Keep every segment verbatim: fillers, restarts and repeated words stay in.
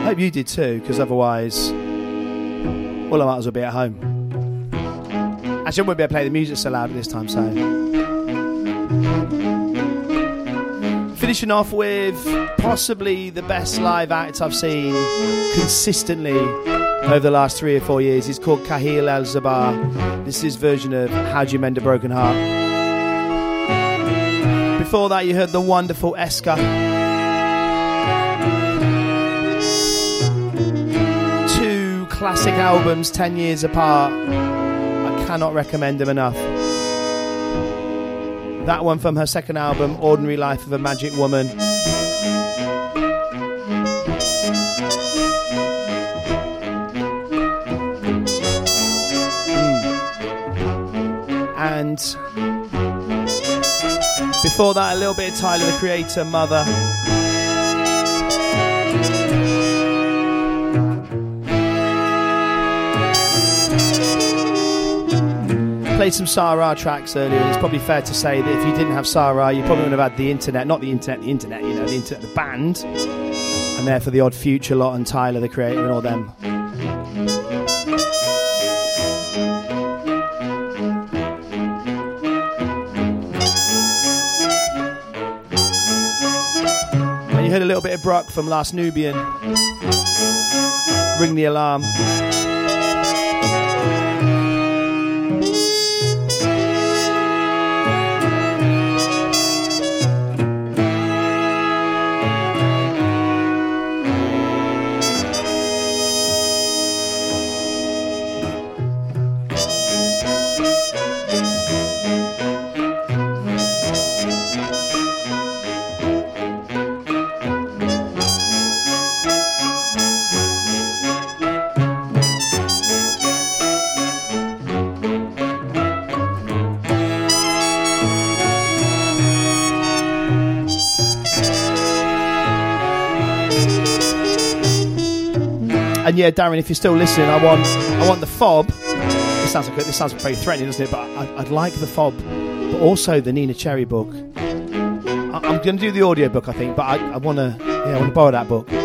I hope you did too, because otherwise, well, I might as well be at home. Actually, I won't be able to play the music so loud this time, so. Finishing off with possibly the best live act I've seen consistently over the last three or four years. It's called Kahil El-Zabar. This is his version of How Do You Mend a Broken Heart. Before that, you heard the wonderful Eska. Two classic albums, ten years apart. I cannot recommend them enough. That one from her second album, Ordinary Life of a Magic Woman. Mm. And before that, a little bit of Tyler, the Creator, Mother. Played some Sarah tracks earlier, and it's probably fair to say that if you didn't have Sarah, you probably wouldn't have had the internet, not the internet, the internet, you know, the internet, the band, and therefore the Odd Future lot and Tyler, the Creator, and all them. And you heard a little bit of Brock from Last Nubian, Ring the Alarm. And yeah, Darren, if you're still listening, I want I want the fob. This sounds like this sounds very threatening, doesn't it? But I'd, I'd like the fob, but also the Nina Cherry book. I, I'm going to do the audio book, I think, but I, I want to yeah, I want to borrow that book.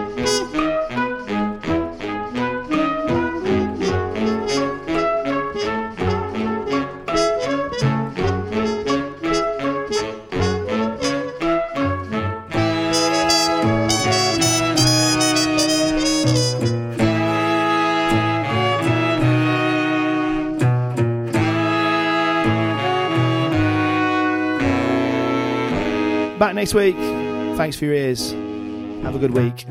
Back next week. Thanks for your ears. Have a good week.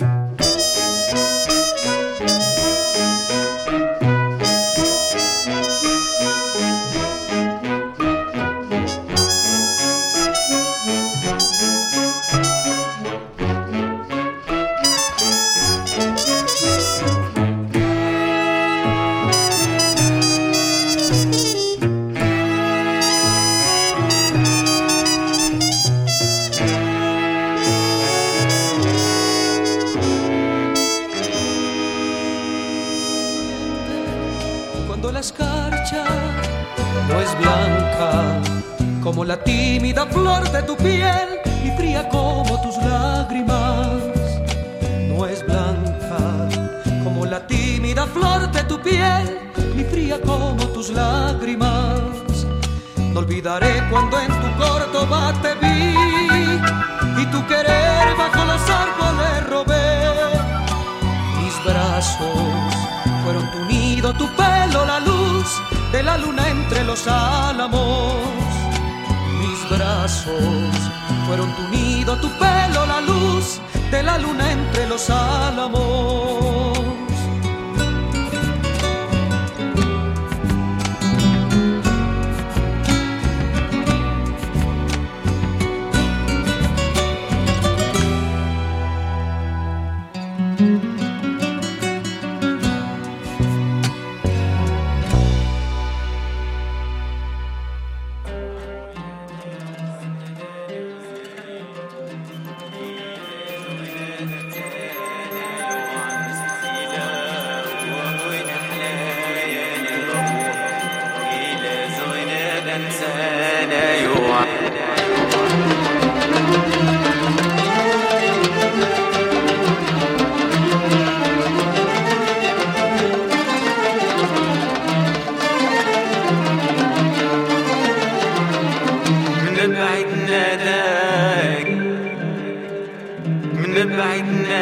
Como la tímida flor de tu piel y fría como tus lágrimas. No es blanca como la tímida flor de tu piel ni fría como tus lágrimas. No olvidaré cuando en tu Córdoba te vi y tu querer bajo los árboles robé. Mis brazos fueron tu nido, tu pelo la luz de la luna entre los álamos. Mis brazos fueron tu nido, tu pelo, la luz de la luna entre los álamos.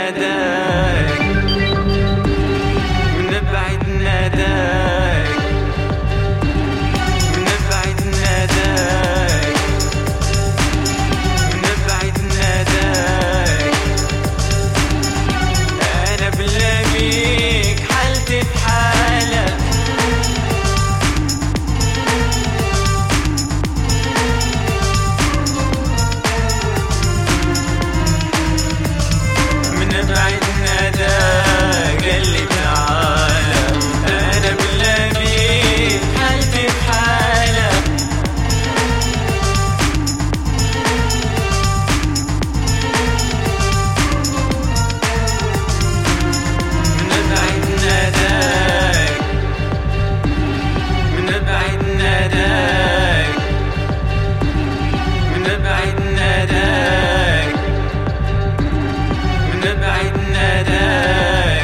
ناداك من بعيد ناداك من بعيد ناداك من بعيد ناداك أنا بلا بيك حالتي بحالك من بعيد ناداك قال لي تعالى أنا بلا بيك حالتي بحالك من بعيد ناداك من بعيد ناداك من بعيد ناداك من بعيد ناداك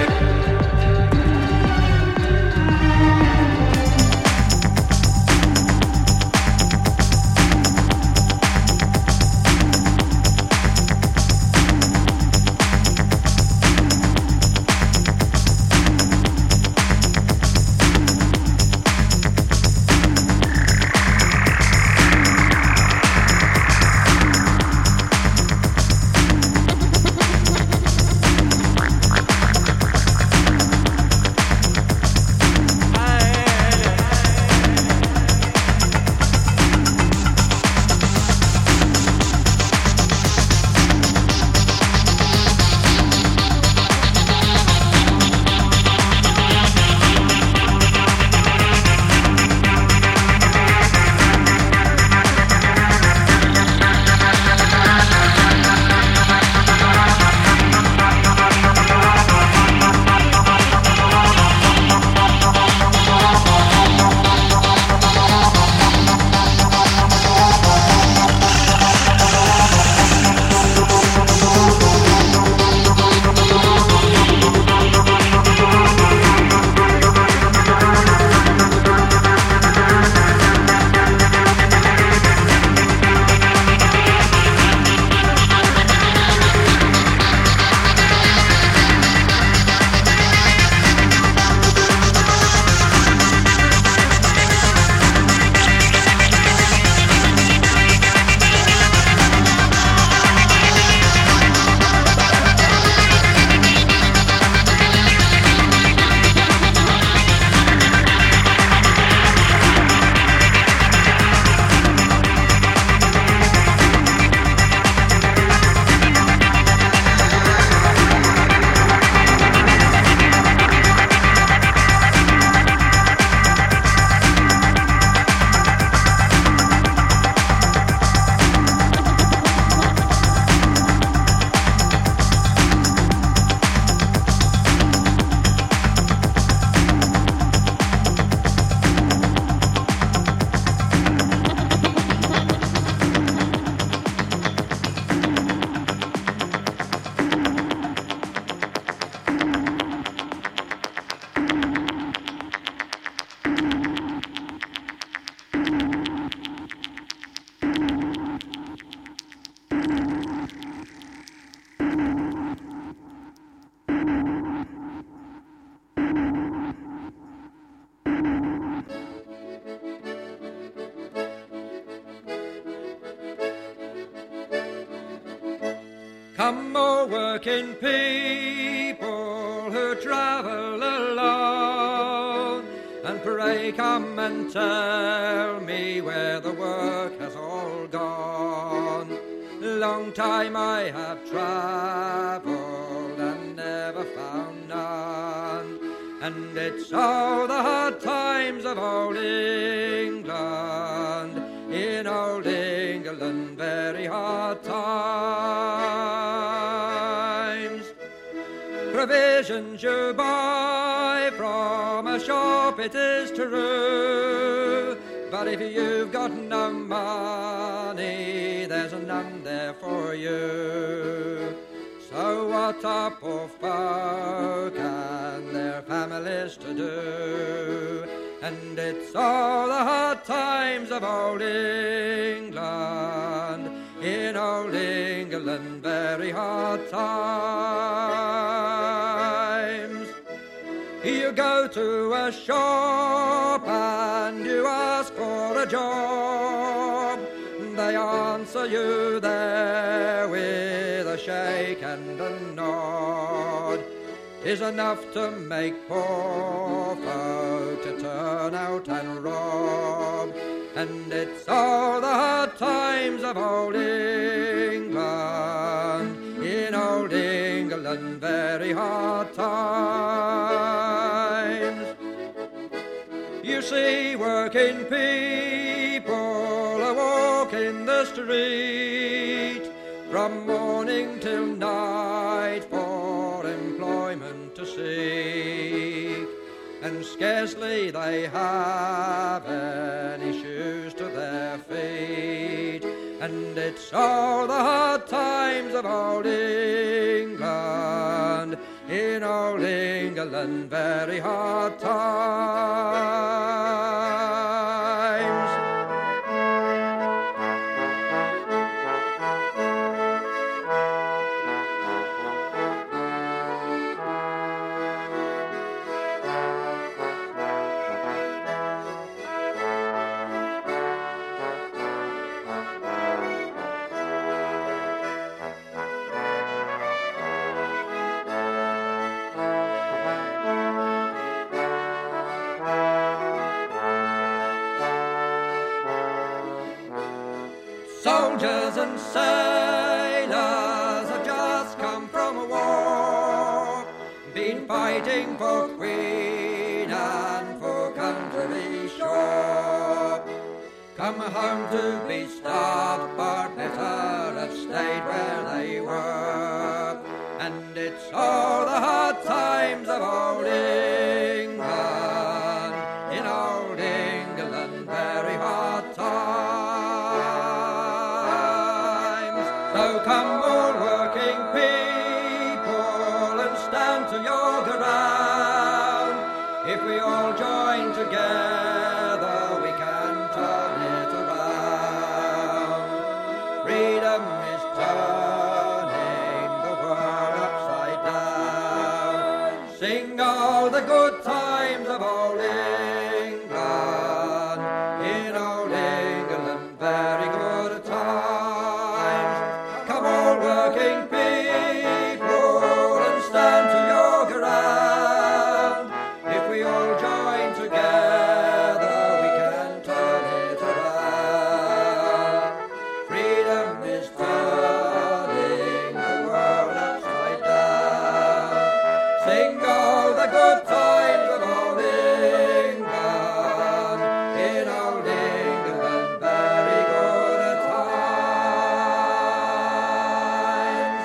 Come, O working people who travel alone, and pray come and tell me where the work has all gone. Long time I have travelled and never found none, and it's all the hard times of old England, in old England, very hard times. Provisions you buy from a shop, it is true, but if you've got no money, there's none there for you. So what are poor folk and their families to do? And it's all the hard times of old England, in old England, very hard times. You go to a shop and you ask for a job. They answer you there with a shake and a nod. 'Tis enough to make poor folk to turn out and rob. And it's all the hard times of old England, in old England, very hard times. You see working people a walk in the street from morning till night for employment to seek, and scarcely they have any shoes to their feet. And it's all the hard times of old England, in old England, very hard times. Soldiers and sailors have just come from a war, been fighting for Queen and for country shore. Come home to be starved, but better have stayed where they were. And it's all the hard times of old England, in old England, very hard times. So come all working people and stand to your ground. If we all join together, we can turn it around. Freedom is turning the world upside down. Sing all the good times of old England, in old England, very good times. Come all working people and stand to your ground. If we all join together, we can turn it around. Freedom is turning the world upside down. Sing all the good times of old England, in old England, very good times.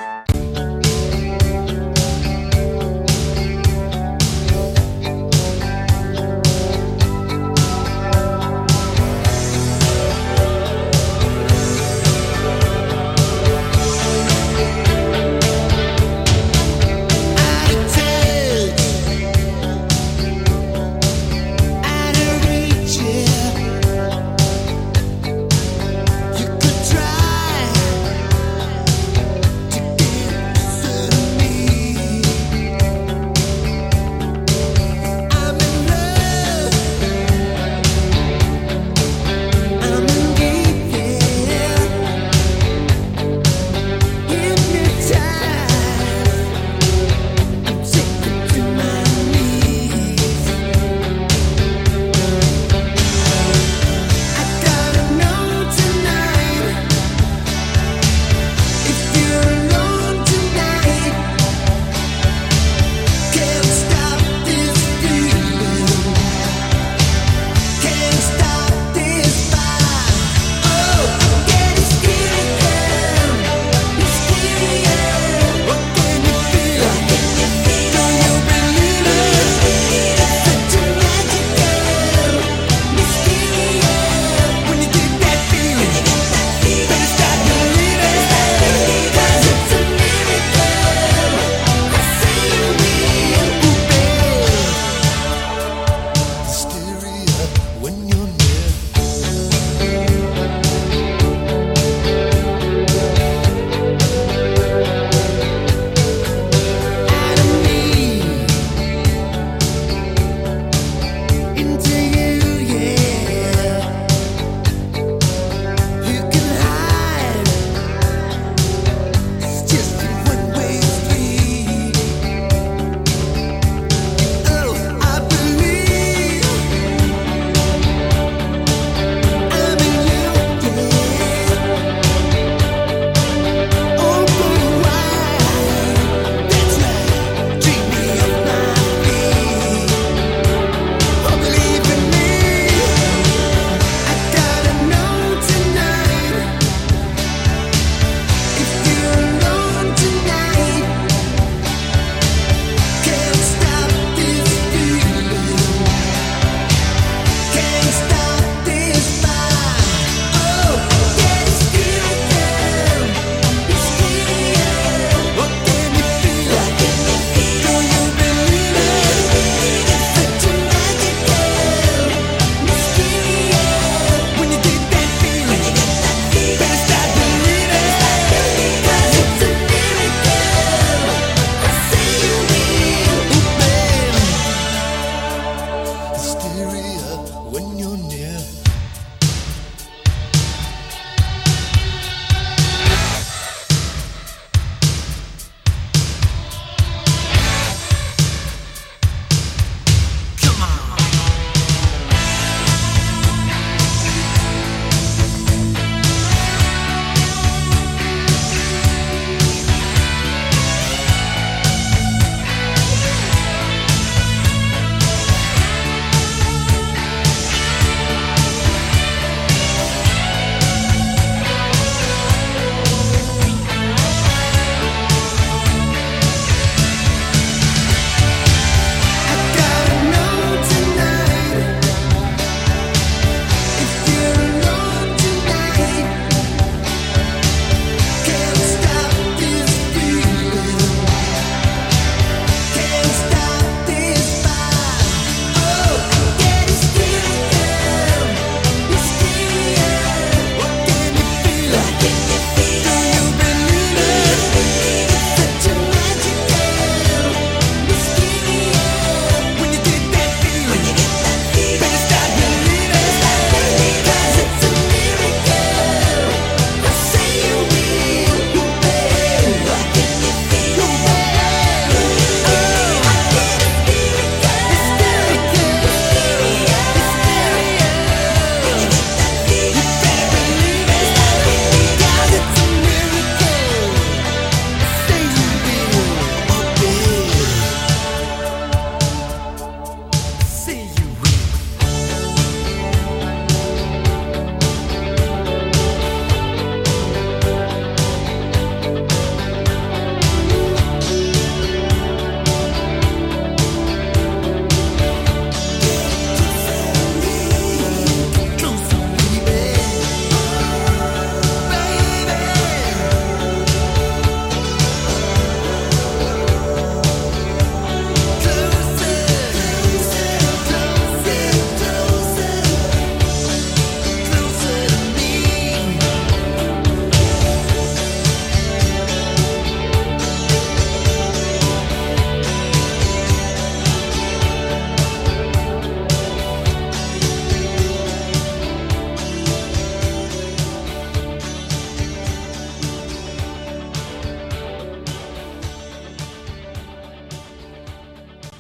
Attitude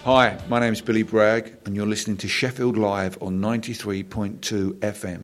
Hi, my name's Billy Bragg, and you're listening to Sheffield Live on ninety-three point two F M.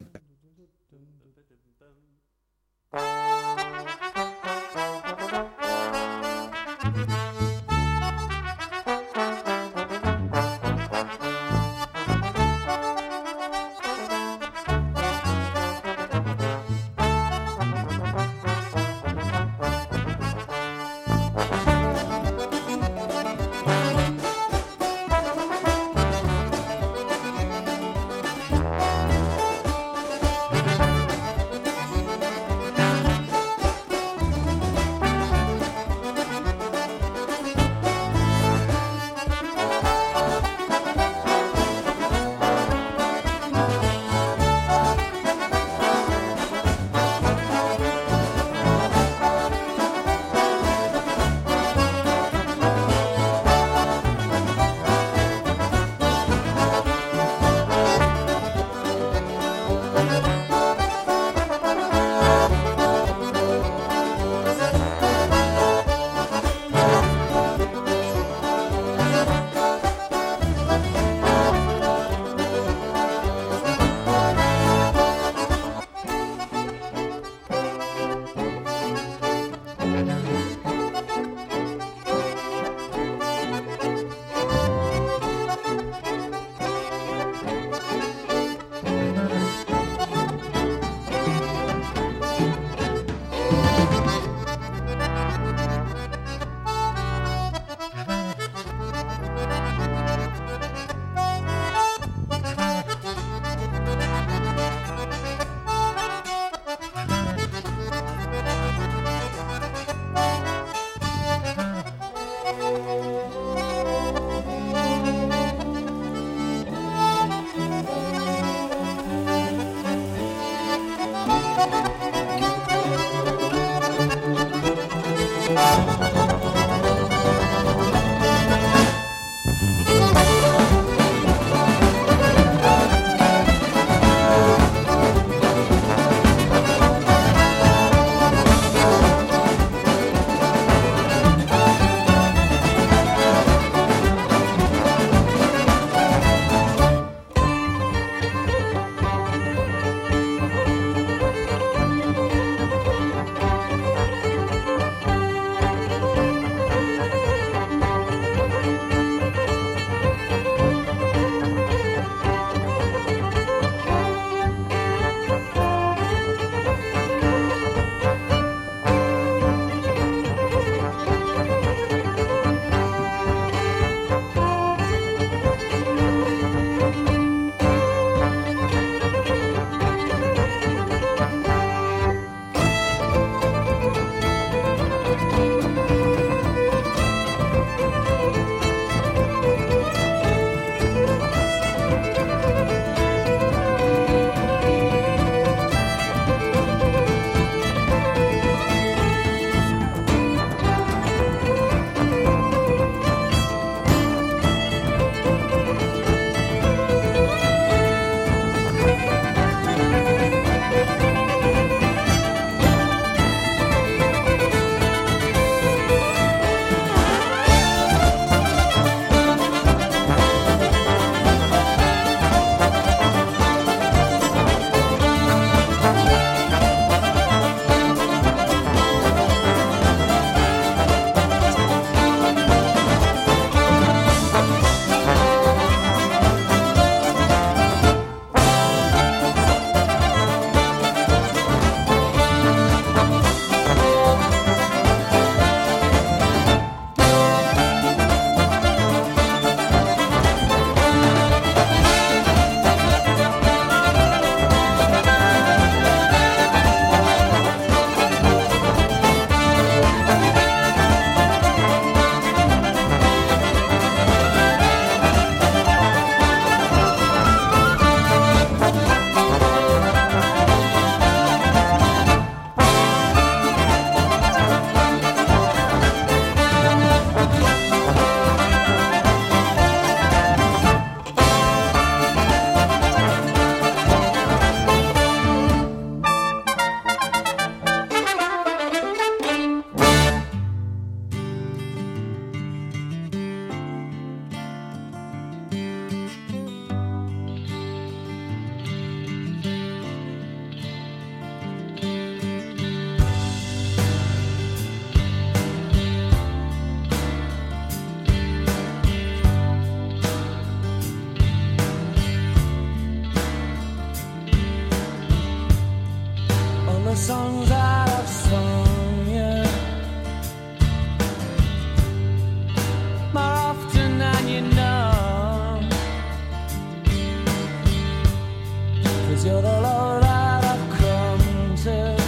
'cause you're the love that I've come to.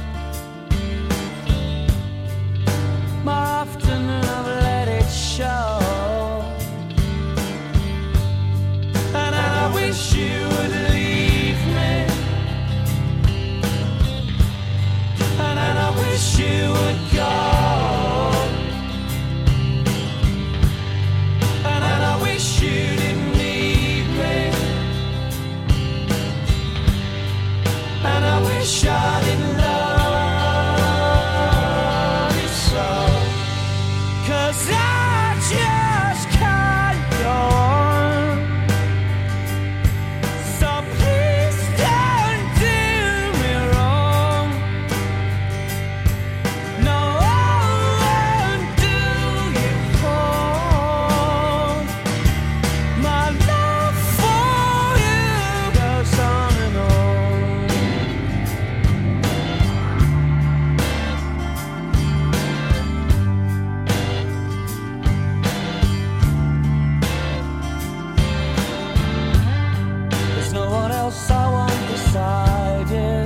More often than I've let it show. And I wish you would leave me. And I wish you would go. And I wish you didn't need me. And I wish I didn't love you so. 'Cause I just can't go on. So please don't do me wrong. No, I won't do you harm. My love for you goes on and on. There's no one else I want beside you.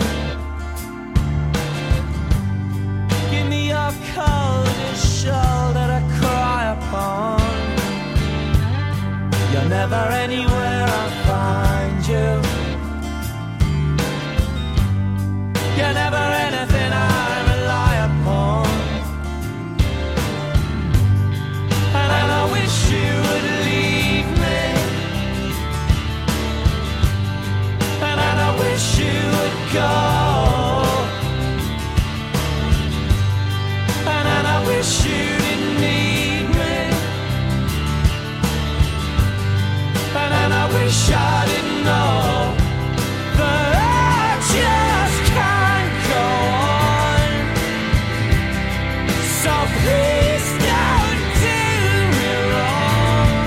Give me your coldest shoulder to cry upon. You're never anywhere I find you. You're never anything I rely upon. And I wish you would leave me. And I wish you would go. And I wish you didn't need me. And I wish I didn't know that I just can't go on. So please don't do me wrong.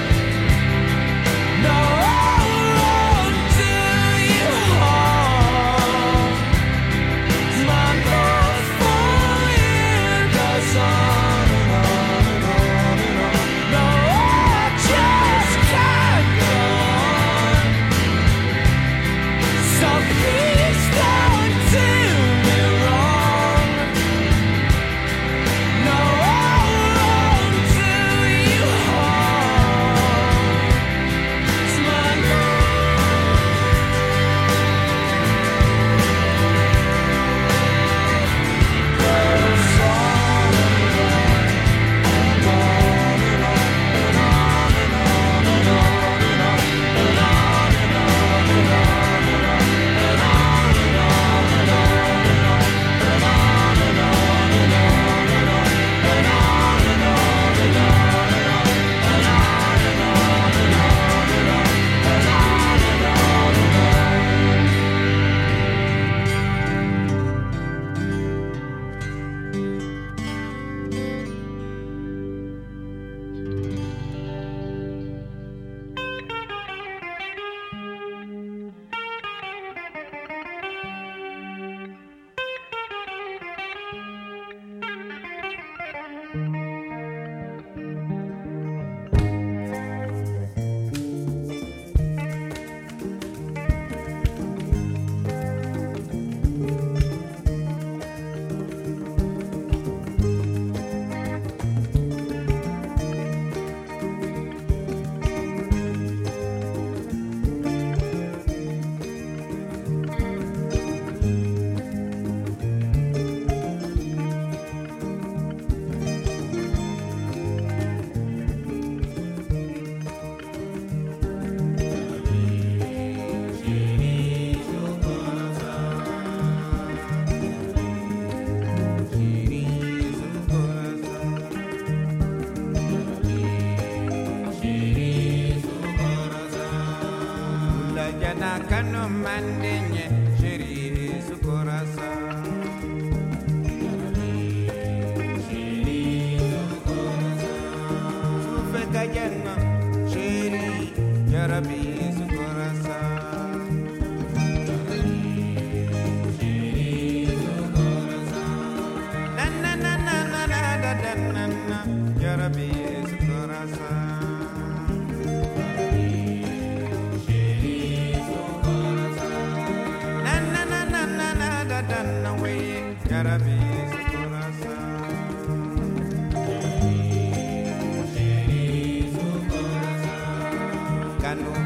No, I won't do you harm. My love for you goes on and on and on and on. No, I just can't go on. So please don't do me wrong. No, I won't do you harm. It's my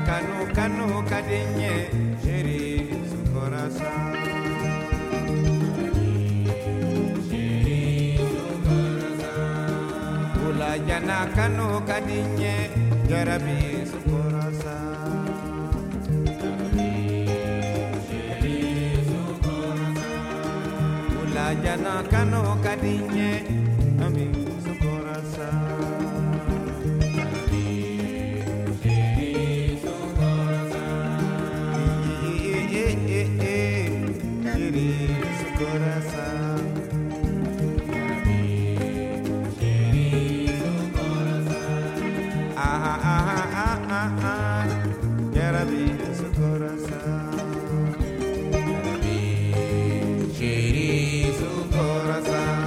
kanu kanu kadinye sheri su corazón. Jana kanu kadinye jarabi su corazón. Ula jana kanu kadinye ami su corazón. Su corazón. Jarabi su corazón, Jarabi, Shiri su corazón.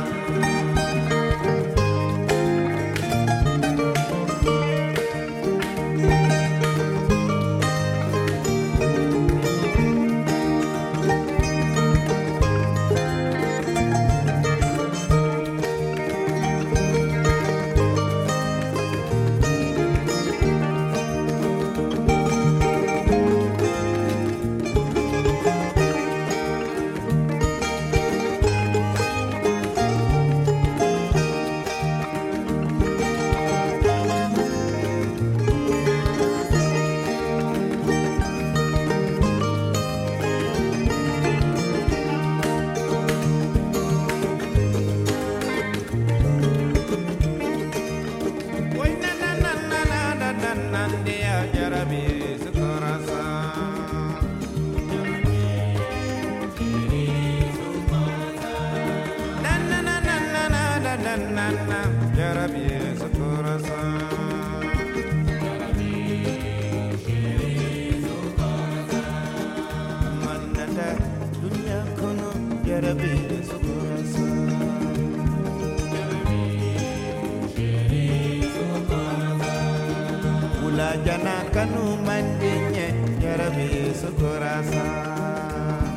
Jana kanu mandinye jarabi su corazón.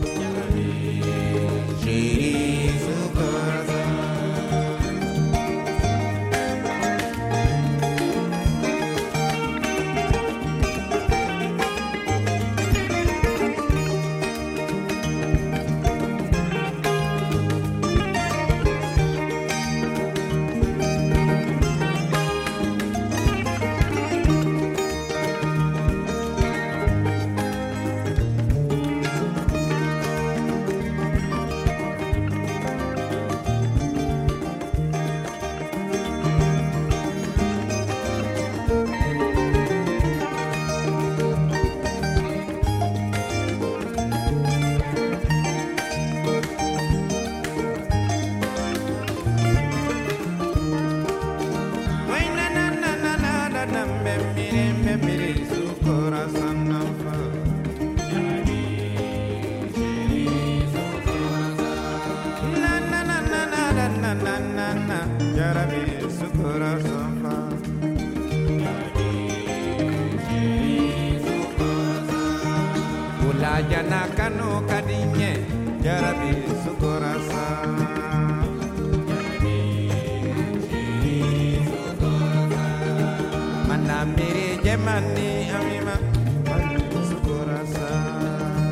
Shiri su corazón. Jana kanu kadinye jarabi su corazón. Mana miri jemani amima su corazón.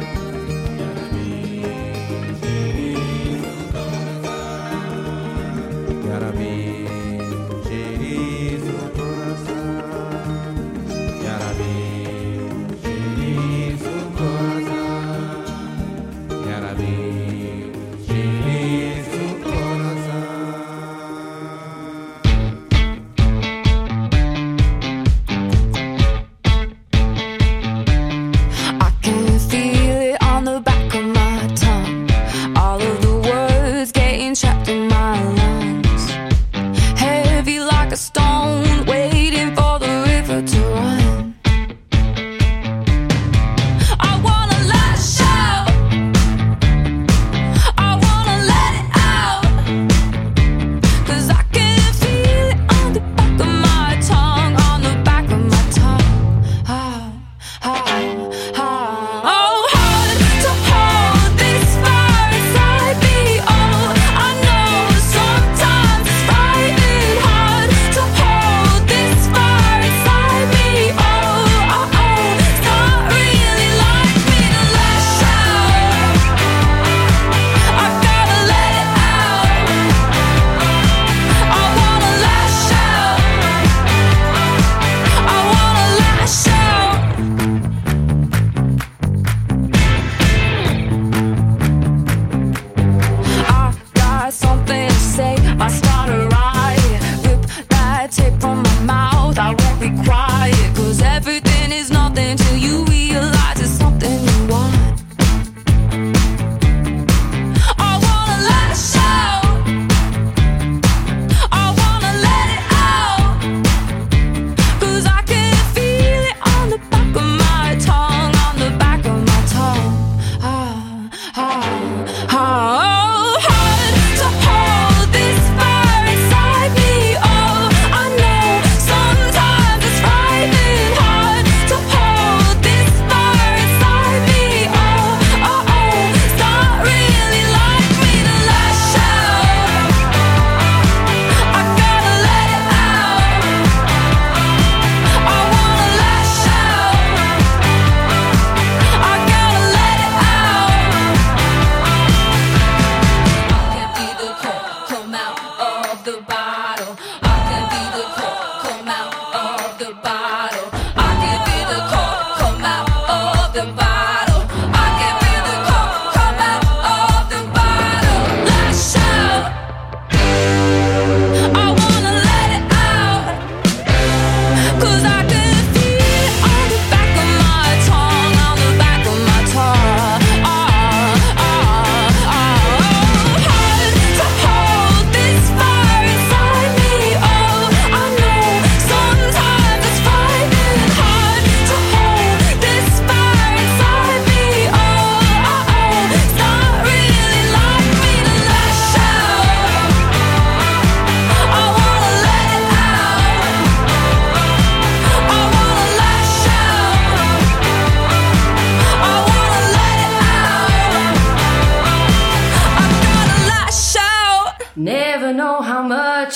Jarabi shiri su corazón. Jarabi shiri su corazón. Jarabi shiri su corazón.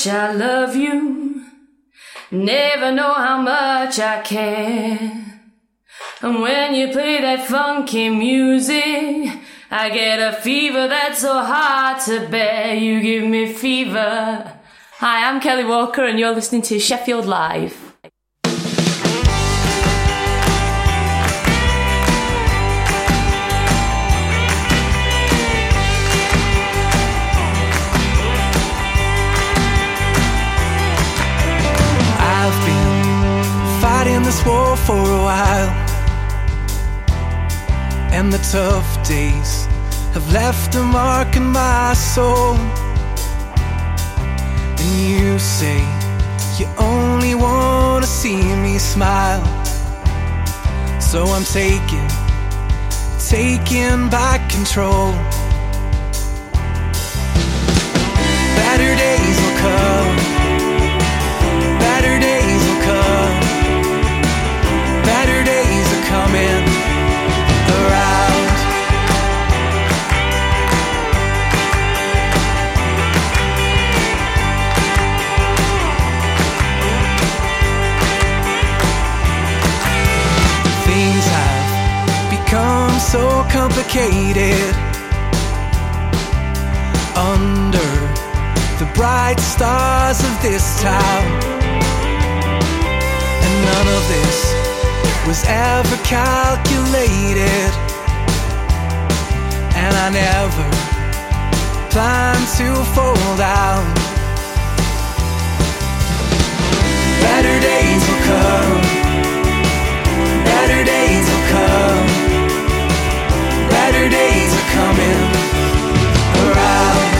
much I love you, never know how much I care. And when you play that funky music, I get a fever that's so hard to bear. You give me fever. Hi, I'm Kelly Walker and you're listening to Sheffield Live. I've been fighting this war for a while, and the tough days have left a mark in my soul. And you say you only want to see me smile, so I'm taking, taking back control. Better days will come, better days will come, better days are coming around. Things have become so complicated under the bright stars of this town, and none of this was ever calculated, and I never planned to fall down. Better days will come, better days will come, better days are coming around.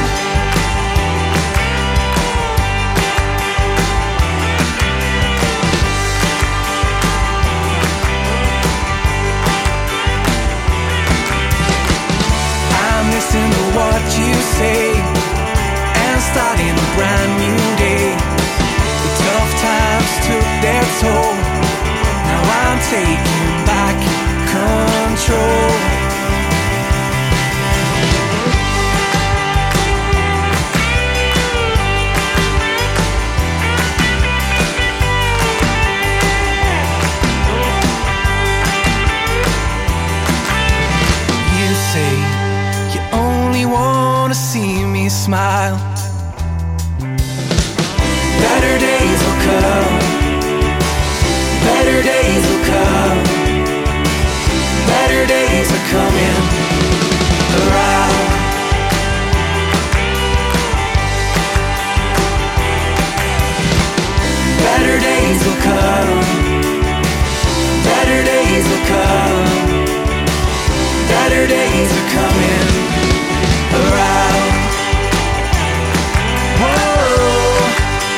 Listen to what you say and starting a brand new day. The tough times took their toll, now I'm taking back control. You say only want to see me smile. Better days will come, better days will come, better days are coming around. Better days will come, better days will come, better days are coming around. Whoa,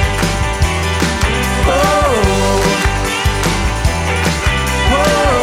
whoa, whoa.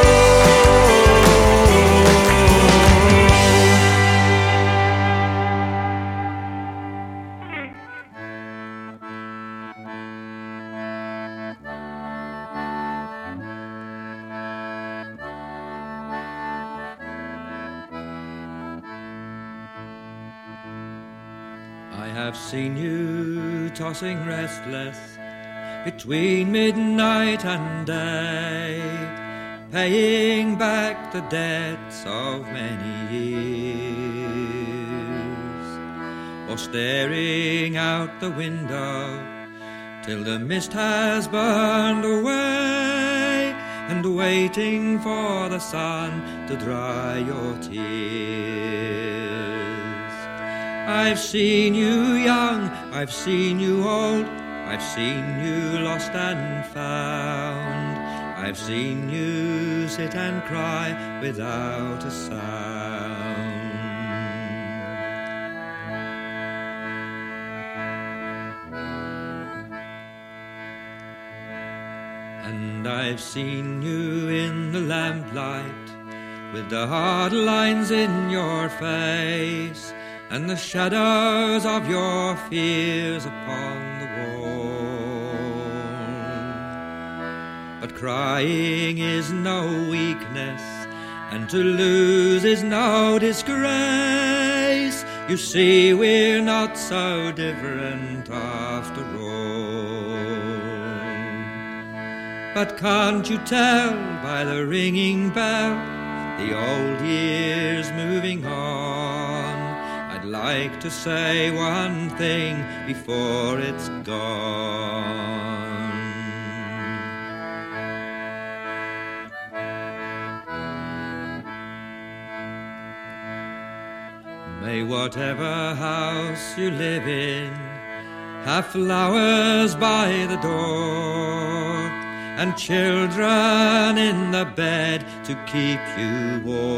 I've seen you tossing restless between midnight and day, paying back the debts of many years, or staring out the window till the mist has burned away, and waiting for the sun to dry your tears. I've seen you young, I've seen you old, I've seen you lost and found, I've seen you sit and cry without a sound. And I've seen you in the lamplight with the hard lines in your face, and the shadows of your fears upon the wall. But crying is no weakness, and to lose is no disgrace, You see, we're not so different after all. But can't you tell by the ringing bell, the old year's moving on? I'd like to say one thing before it's gone. May whatever house you live in have flowers by the door, and children in the bed to keep you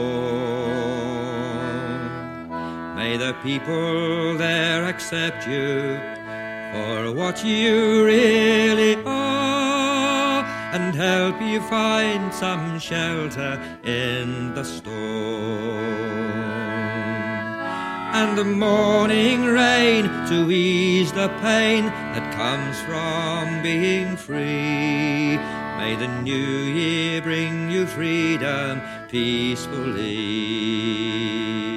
warm. May the people there accept you for what you really are, and help you find some shelter in the storm. And the morning rain to ease the pain that comes from being free. May the new year bring you freedom peacefully.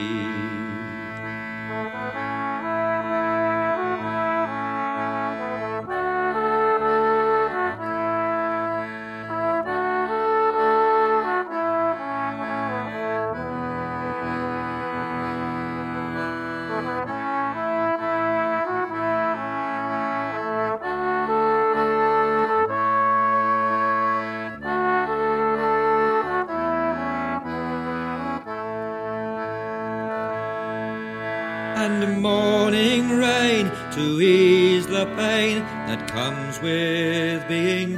And morning rain to ease the pain that comes with being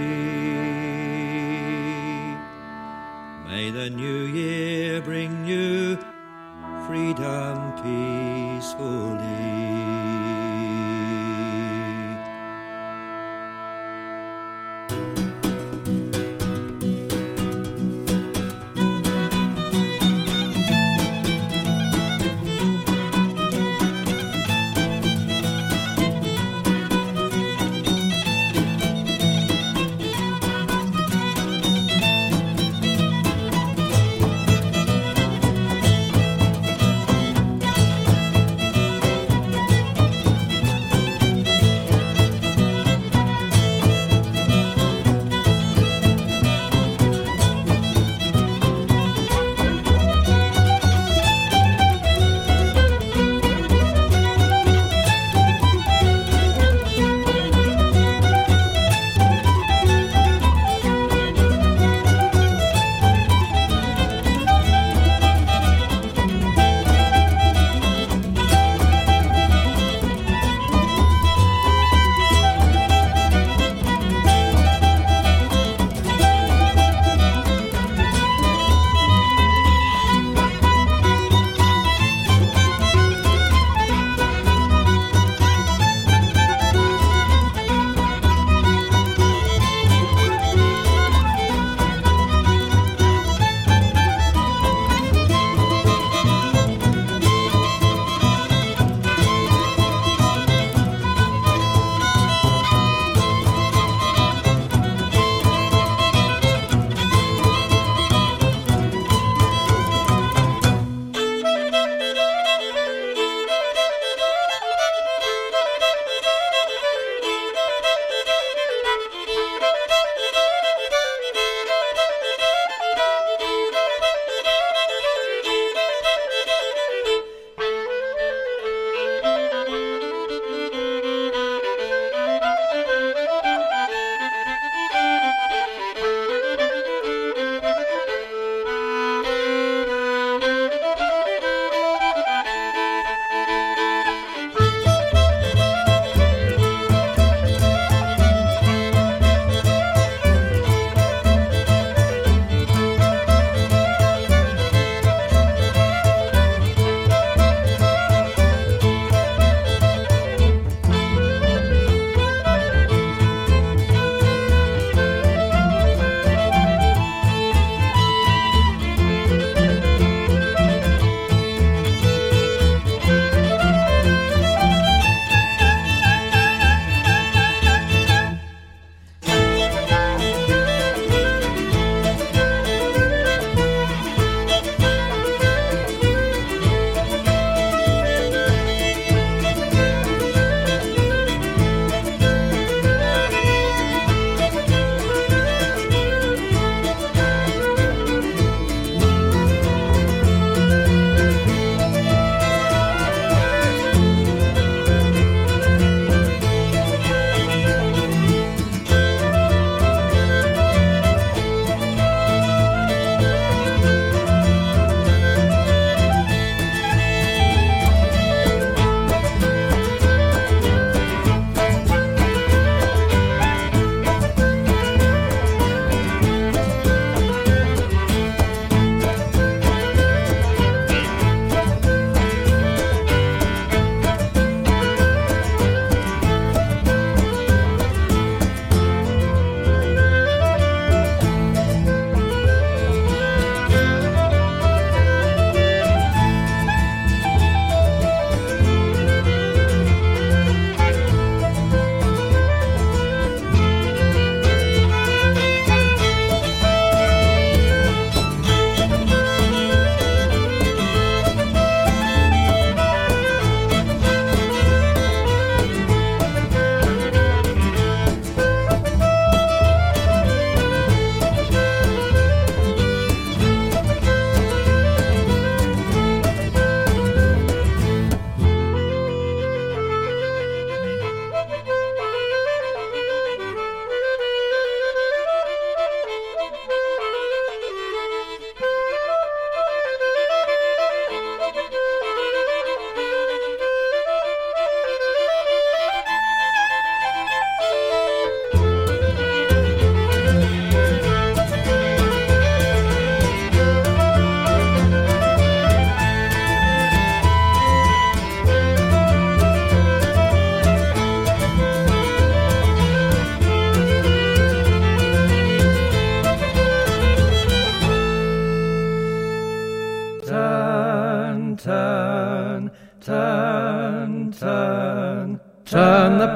free. May the new year bring you freedom peacefully.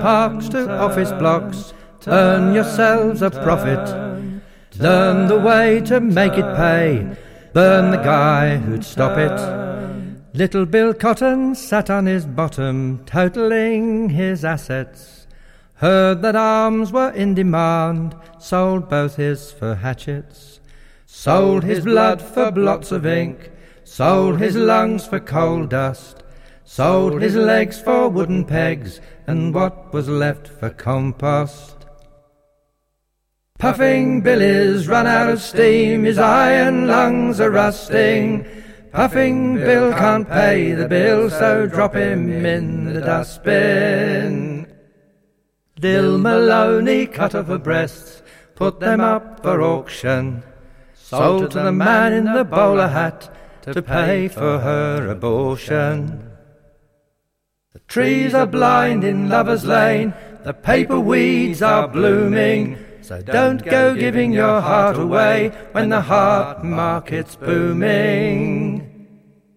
parks to office blocks, earn yourselves a profit. Learn the way to make it pay, burn the guy who'd stop it. Little Bill Cotton sat on his bottom, totalling his assets. Heard that arms were in demand, sold both his for hatchets. Sold his blood for blots of ink, sold his lungs for coal dust. Sold his legs for wooden pegs, and what was left for compost. Puffing Billy's run out of steam, his iron lungs are rusting. Puffing Bill can't pay the bill, so drop him in the dustbin. Lil Maloney cut off her breasts, put them up for auction. Sold to the man in the bowler hat to pay for her abortion. The trees are blind in Lover's Lane, the paper weeds are blooming. So don't go giving your heart away when the heart market's booming.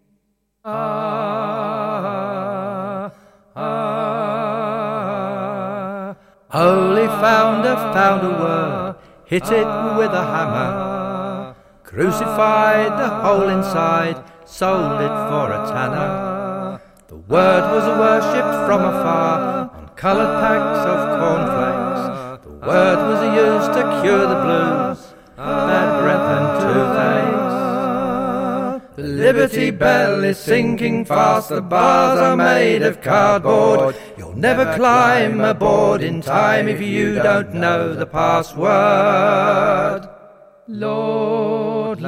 Ah, ah. Holy founder found a word, hit it with a hammer. Crucified the hole inside, sold it for a tanner. The word was worshipped from afar on coloured packs of cornflakes. The word was used to cure the blues, bad breath and toothaches. The Liberty Bell is sinking fast, the bars are made of cardboard. You'll never climb aboard in time if you don't know the password. Lord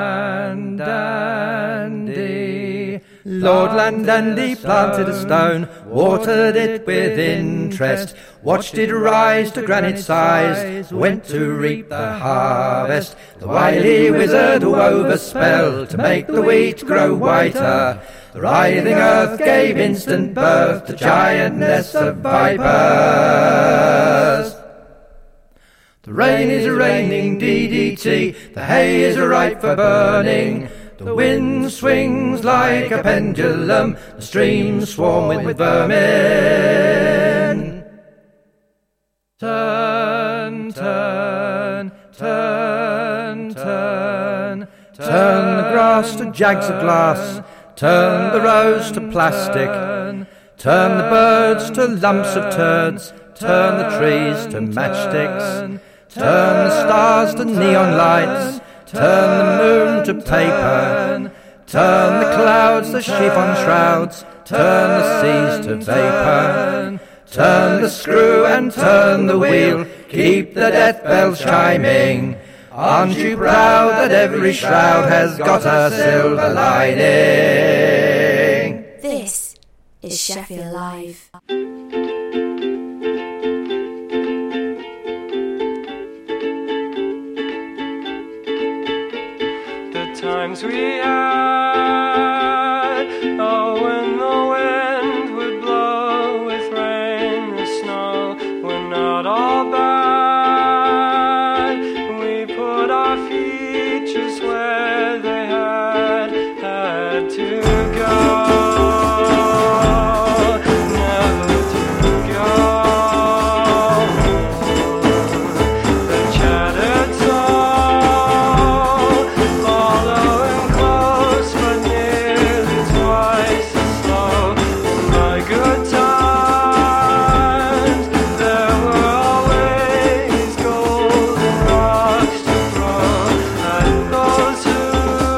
Landandy, Lord Landandy planted a stone, watered it with interest, watched it rise to granite size, went to reap the harvest. The wily wizard who wove a spell to make the wheat grow whiter. The writhing earth gave instant birth to giant nests of vipers. The rain is raining D D T, the hay is ripe for burning. The wind swings like a pendulum, the streams swarm with vermin. Turn, turn, turn, turn, turn the grass to jags of glass, turn the rose to plastic, turn the birds to lumps of turds, turn the trees to matchsticks. Turn the stars to neon lights, turn the moon to paper, turn the clouds to chiffon shrouds, turn the seas to vapour, turn the screw and turn the wheel, keep the death bells chiming. Aren't you proud that every shroud has got a silver lining? This is Sheffield Live. Times we had, oh, when the wind would blow with rain and snow, were not all bad. We put our feet just where they had had to go, never to go. The chattered song, but nearly twice as slow. My good times, there were always golden rocks to throw at those who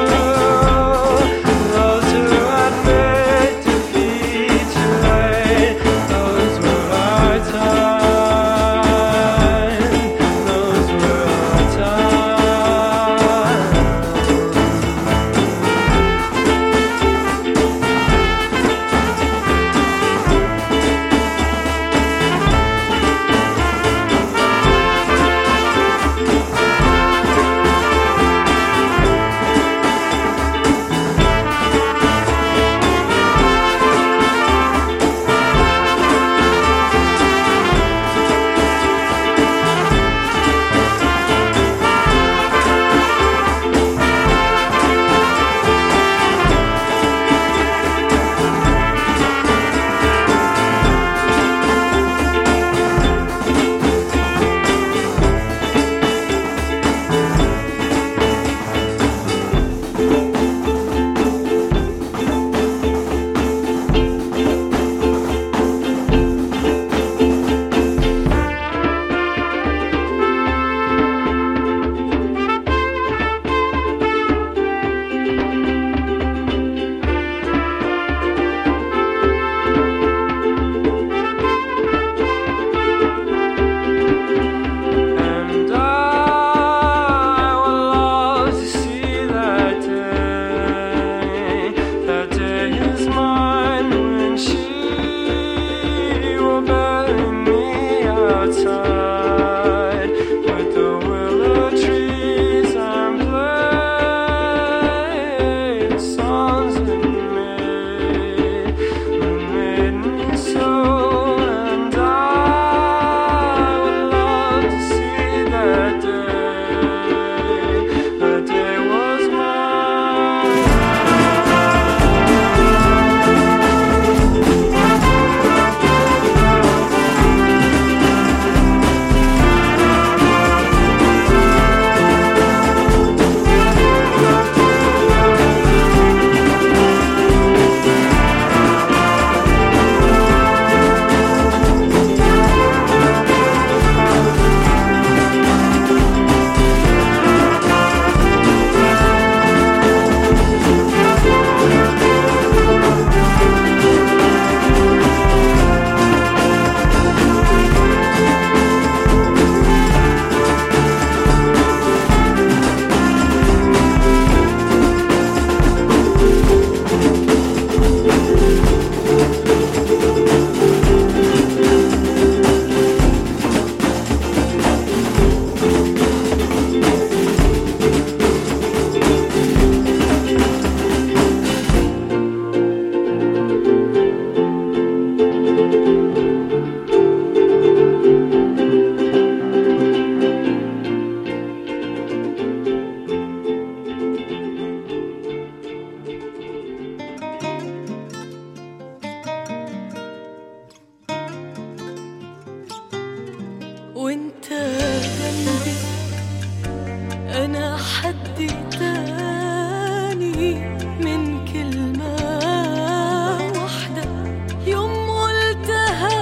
بدي تاني من كلمة واحدة يوم قلتها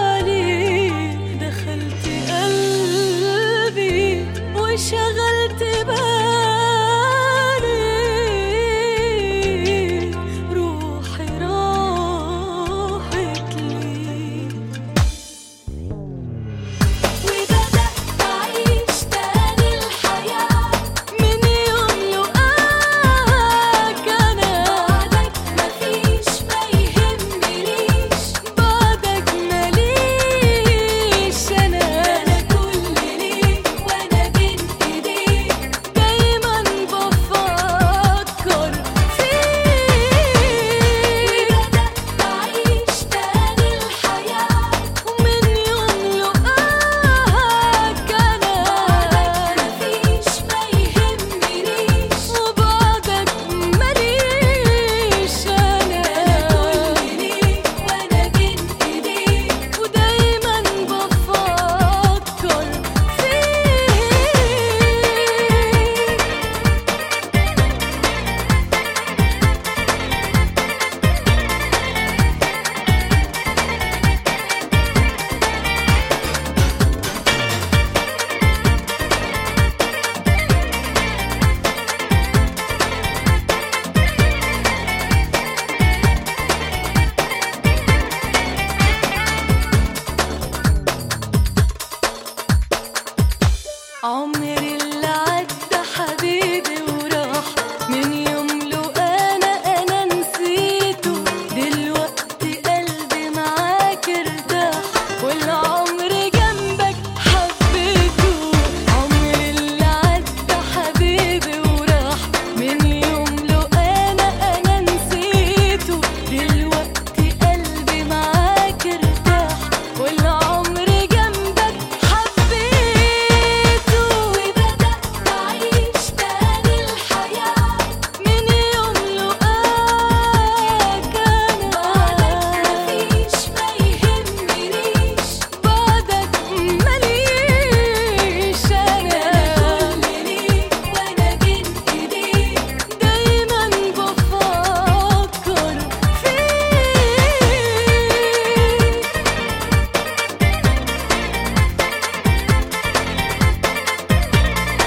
لي دخلت قلبي وشغلت